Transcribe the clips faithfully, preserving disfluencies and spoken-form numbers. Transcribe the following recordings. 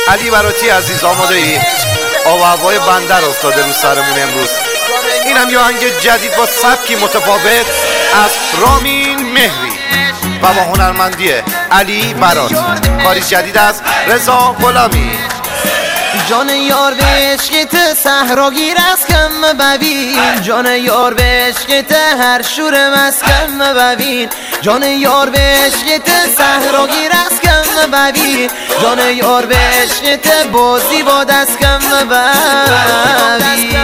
علی براتی عزیز آماده ای؟ آب و هوای بندر افتاده رو سرمون امروز. اینم یه آهنگ جدید با سبکی متفاوت از رامین مهری و با هنرمندی علی براتی، کاری جدید از رضا غلامی. جان یار به عشقت صحراگیر از کم ببین، جان یار به عشقت هر شور مسکن ببین، جان یار به عشقت صحراگیر از کم ببین، جان یار به عشقت بازی با دست کم ببین.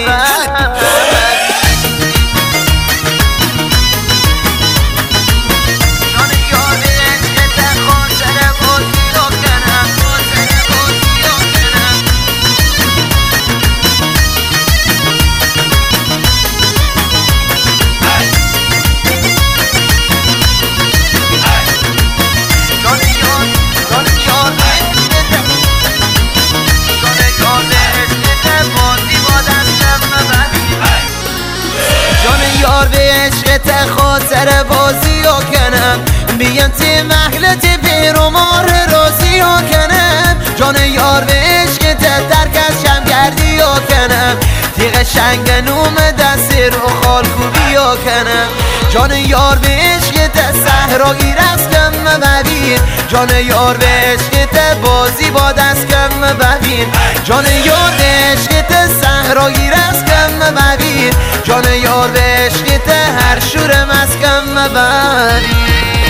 یار به عشقت خاطر بازی ها کنم، بیان تی محلت بیرو مار رازی ها کنم، جان یار به عشقت درکش شم گردی ها کنم، تیغ شنگ نوم دستی رو خالکوبی ها کنم، جان یار به عشقت صحراگیر از کم ببین، جان یار به عشقت بازی با دست کم ببین، جان یار به عشقت صحراگیر از کم ببین، جان یار به عشقت هر شور مسکن ببین.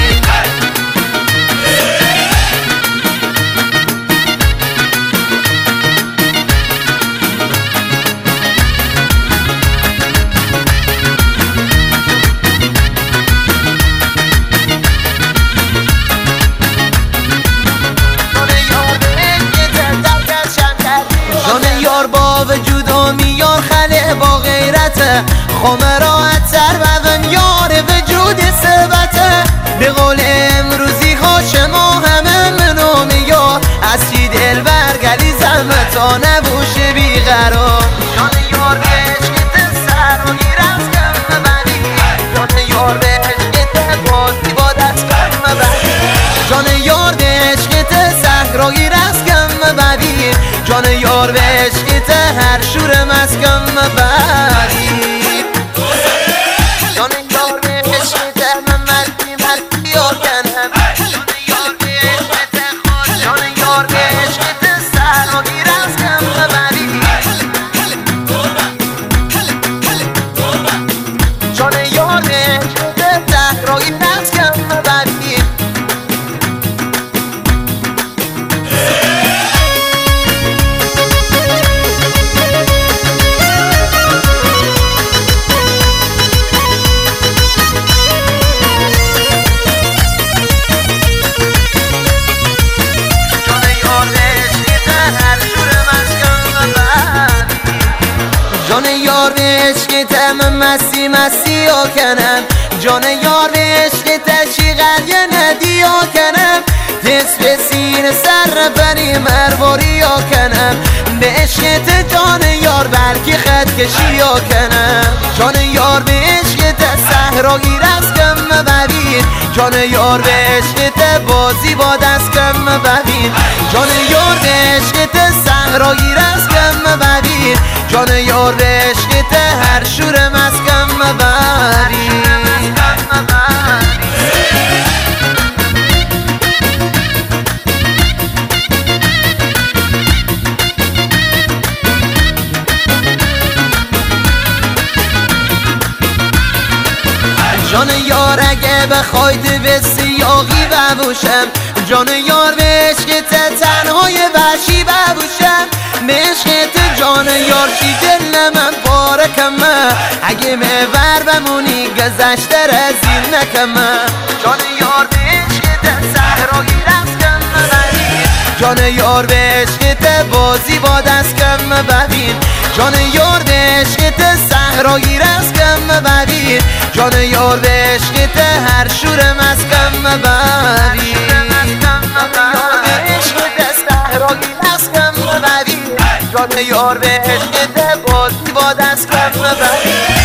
با وجود و میار خله با غیرته، خمراعت سر و یار وجود ثبته، به قول امروزی هاشم و همه منو میار، از چی دل برگلی زمه تا نبوشه بیقرار، جان یار به عشقت سر و گیر از کم ببین، جان یار به عشقت بازی با دست کم ببین، جان یار به عشقت صحرا گیر از کم ببین، جان یار به عشقت هر شور مسکن ببین، جان یار به عشقت من مردی مردی ها کنم، جان یار به عشقت خود، جان یار به عشقت سر و گیر از کم ببین، جان یار به عشقت سر و گیر از کم ببین. جان یار به عشقت من مستی مستی ها کنم، جان یار به عشقت چیغر یه ندی ها کنم، دست به سینه سر بری مرواری ها کنم، به عشقت جان یار بلکی خط کشی ها کنم، جان یار به عشقت صحرا گیر از کم ببین، جان یار به عشقت بازی با دست کم ببین، جان یار به عشقت صحرا گیر از کم ببین، جان یار به عشقت هر شور مسکن ببین. جان یار اگه بخواید به سیاقی ببوشم، جان یار به عشقت تنهای وحشی ببوشم، به عشقت جان یار چی دل من بارکمه، اگه محور بمونی گذشته رزین نکمه، جان یار به عشقت صحراگیر از کم ببین، جان یار به عشقت بازی با دست کم ببین، جان یار به عشقت صحراگیر از کم ببین، جان یار به عشقت هر شور مسکن ببین، جان یار به عشقت بازی با دست کم ببین.